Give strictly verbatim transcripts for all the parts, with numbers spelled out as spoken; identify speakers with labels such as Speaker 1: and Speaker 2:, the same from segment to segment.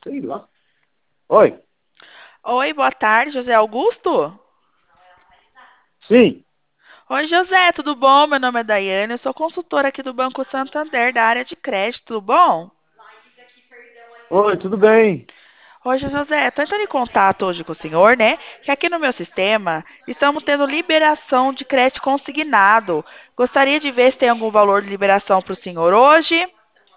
Speaker 1: Sei lá. Oi.
Speaker 2: Oi, boa tarde, José Augusto?
Speaker 1: Sim.
Speaker 2: Oi, José, tudo bom? Meu nome é Daiane, eu sou consultora aqui do Banco Santander, da área de crédito, tudo bom?
Speaker 1: Oi, tudo bem?
Speaker 2: Oi, José, estou entrando em contato hoje com o senhor, né? Que aqui no meu sistema estamos tendo liberação de crédito consignado. Gostaria de ver se tem algum valor de liberação para o senhor hoje.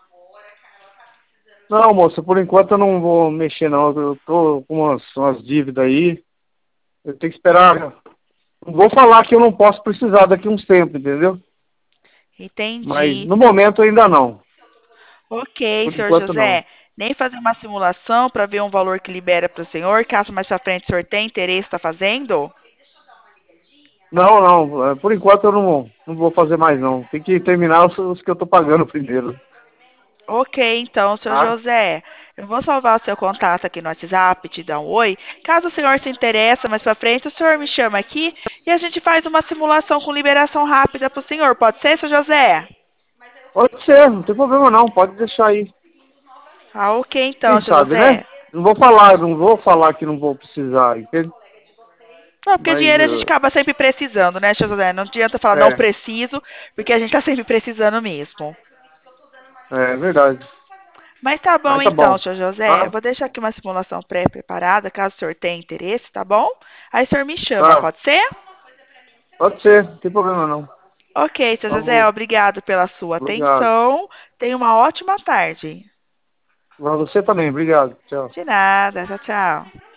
Speaker 1: Não, moça, por enquanto eu não vou mexer, não. Eu tô com umas, umas dívidas aí. Eu tenho que esperar. Não vou falar que eu não posso precisar daqui uns tempos, entendeu? Mas
Speaker 2: Entendi.
Speaker 1: no momento ainda não.
Speaker 2: Ok,
Speaker 1: Por
Speaker 2: senhor
Speaker 1: enquanto não.
Speaker 2: José. Nem fazer uma simulação para ver um valor que libera para o senhor, caso mais para frente o senhor tenha interesse, está fazendo?
Speaker 1: Não, não. é, Por enquanto eu não, não vou fazer mais, não. Tem que terminar os, os que eu tô pagando primeiro.
Speaker 2: Ok, então, senhor
Speaker 1: Tá?
Speaker 2: José, eu vou salvar o seu contato aqui no WhatsApp, te dar um oi. Caso o senhor se interessa mais para frente, o senhor me chama aqui e a gente faz uma simulação com liberação rápida para o senhor. Pode ser, senhor José?
Speaker 1: Pode ser, não tem problema não. Pode deixar aí.
Speaker 2: Ah, ok, então,
Speaker 1: Quem
Speaker 2: senhor
Speaker 1: sabe, né?
Speaker 2: José.
Speaker 1: Não vou falar, não vou falar que não vou precisar, entende?
Speaker 2: Não, porque
Speaker 1: Mas,
Speaker 2: dinheiro a gente
Speaker 1: eh,
Speaker 2: acaba sempre precisando, né, senhor José? Não adianta falar não
Speaker 1: é,
Speaker 2: preciso, porque a gente está sempre precisando mesmo.
Speaker 1: é verdade.
Speaker 2: Mas tá bom
Speaker 1: Mas tá
Speaker 2: então,
Speaker 1: bom.
Speaker 2: senhor José. Eu
Speaker 1: Tá?
Speaker 2: vou deixar aqui uma simulação pré-preparada, caso o senhor tenha interesse, tá bom? Aí o senhor me chama,
Speaker 1: Tá.
Speaker 2: pode ser?
Speaker 1: Pode ser, não tem problema não.
Speaker 2: Ok, senhor José,
Speaker 1: Vamos,
Speaker 2: obrigado pela sua
Speaker 1: obrigado.
Speaker 2: atenção. Tenha uma ótima tarde.
Speaker 1: Você também, obrigado. Tchau.
Speaker 2: De nada, tchau, tchau.